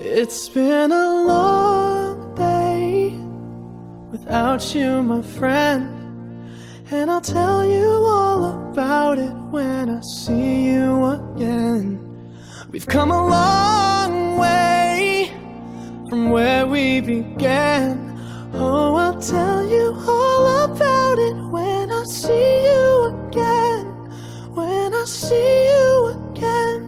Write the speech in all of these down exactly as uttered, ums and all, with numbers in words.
It's been a long day without you, my friend, and I'll tell you all about it when I see you again. We've come a long way from where we began. Oh, I'll tell you all about it when I see you again. When I see you again.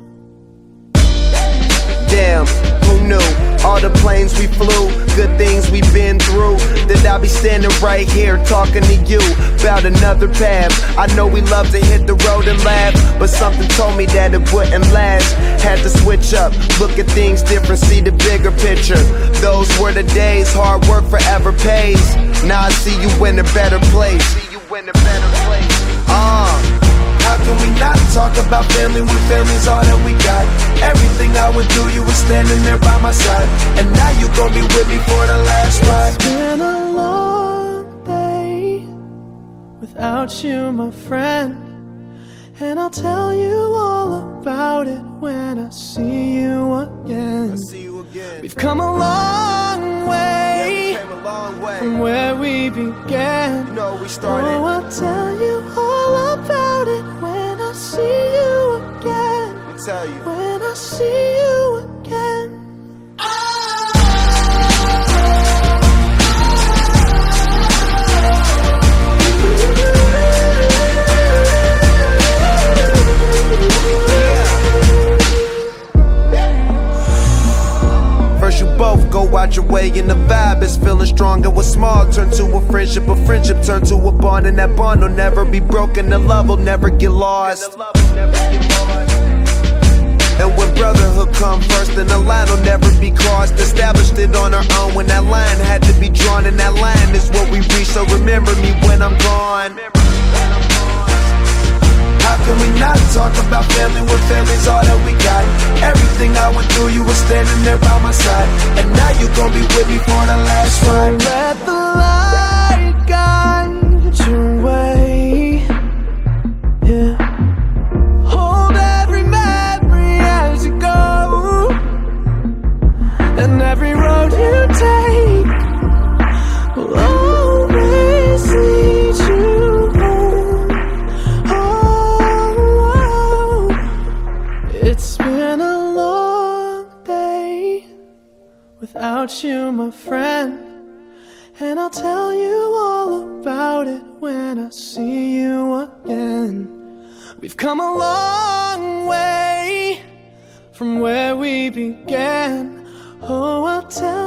Damn, who knew? All the planes we flew, good things we've been through, that I'll be standing right here talking to you about another path. I know we love to hit the road and laugh, but something told me that it wouldn't last. Had to switch up, look at things different, see the bigger picture. Those were the days, hard work forever pays. Now I see you in a better place. See you in a better place. Uh How can we not talk about family when family's all that we got? Everything I went through, you were standing there by my side, and now you gon' be with me for the last ride. It's been a long day without you, my friend, and I'll tell you all about it when I see you again. I see you again. We've come a long way, yeah, we came a long way from where we began. You know we started. Oh, I'll tell you all about it when I see you again. Let me tell you. When I see you again. First you both go out your way and the vibe is feeling strong, and what's small turn to a friendship, a friendship turn to a bond, and that bond will never be broken, the love will never get lost. And when brotherhood come first, then the line will never be crossed. Established it on our own when that line had to be drawn, and that line is what we reach, so remember me when I'm gone. How can we not talk about family when family's all that we got? Everything I went through, you were standing there by my side, and now you gon' be with me for the last ride. Let the light guide your way, yeah. Hold every memory as you go, and every road you take will always lead you home. Oh, it's been a long day without you, my friend, and I'll tell you all about it when I see you again. We've come a long way from where we began. Oh, I'll tell